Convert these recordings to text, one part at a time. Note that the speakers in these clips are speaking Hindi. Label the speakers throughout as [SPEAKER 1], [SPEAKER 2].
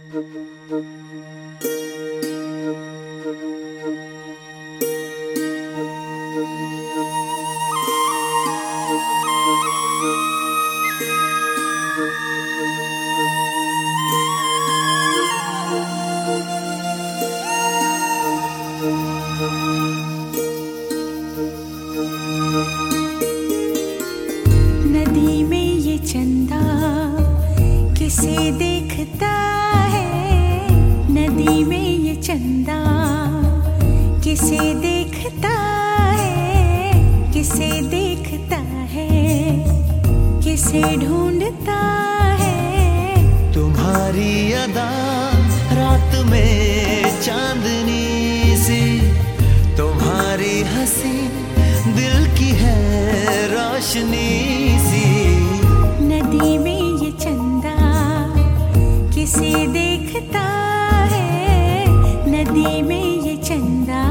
[SPEAKER 1] नदी में ये चंदा किसे देखता है, नदी में ये चंदा किसे देखता है, किसे देखता है, किसे ढूंढता है।
[SPEAKER 2] तुम्हारी अदा रात में चांदनी सी, तुम्हारी हंसी दिल की है रोशनी सी।
[SPEAKER 1] नदी में ये चंदा किसे देखता है, नदी में ये चंदा।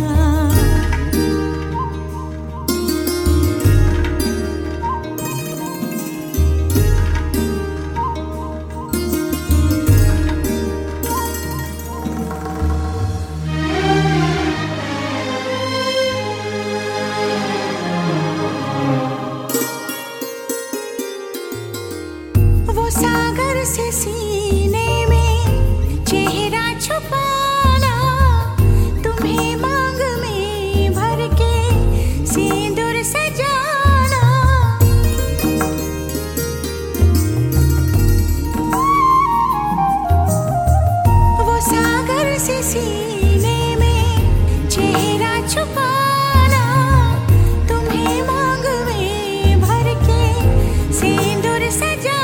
[SPEAKER 1] वो सागर से सीने में चेहरा छुपाना, तुम्हें मांग में भर के सिंदूर सजाना। वो सागर से सीने में चेहरा छुपाना, तुम्हें मांग में भर के सिंदूर सजाना।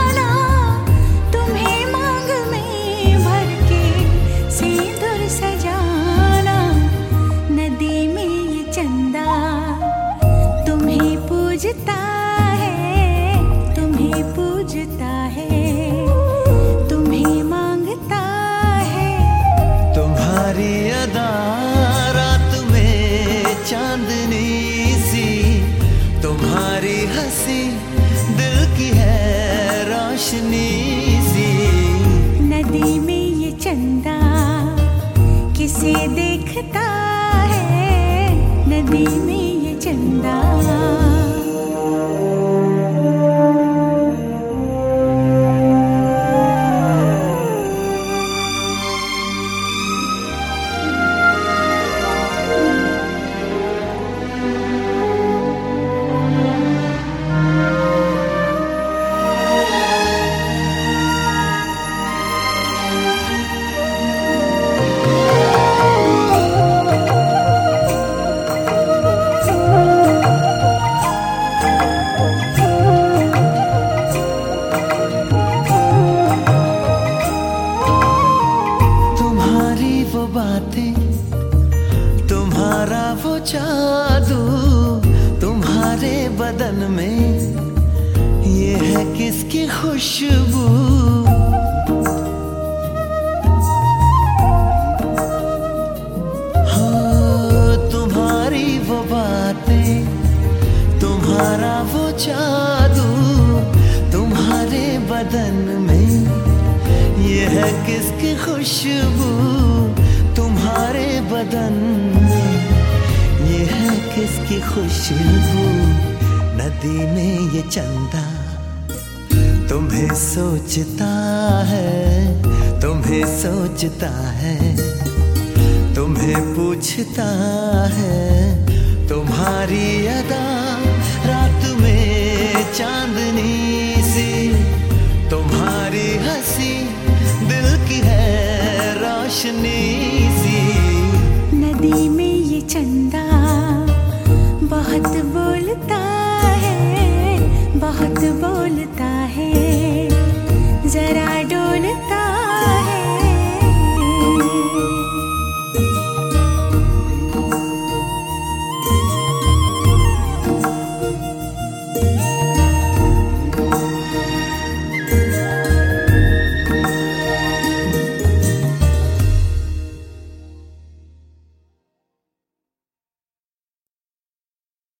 [SPEAKER 1] नदी में ये चंदा तुम्हें पूजता है, तुम्हें पूजता है, तुम्हें मांगता है।
[SPEAKER 2] तुम्हारी अदा रात में चांदनी सी, तुम्हारी हंसी दिल की है रोशनी सी।
[SPEAKER 1] नदी में ये चंदा किसे देखता है, नदी में ये चंदा।
[SPEAKER 2] तुम्हारा वो जादू तुम्हारे बदन में, ये है किसकी खुशबू। हाँ, तुम्हारी वो बातें, तुम्हारा वो जादू तुम्हारे बदन में, ये है किसकी खुशबू तुम्हारे बदन में, ये है किसकी खुशबू। नदी में ये चंदा तुम्हें सोचता है, तुम्हें सोचता है, तुम्हें पूछता है। तुम्हारी अदा रात में चांदनी सी, तुम्हारी हंसी दिल की है रोशनी सी।
[SPEAKER 1] नदी में ये चंदा बहुत बोलता है, बहुत बोलता है, जरा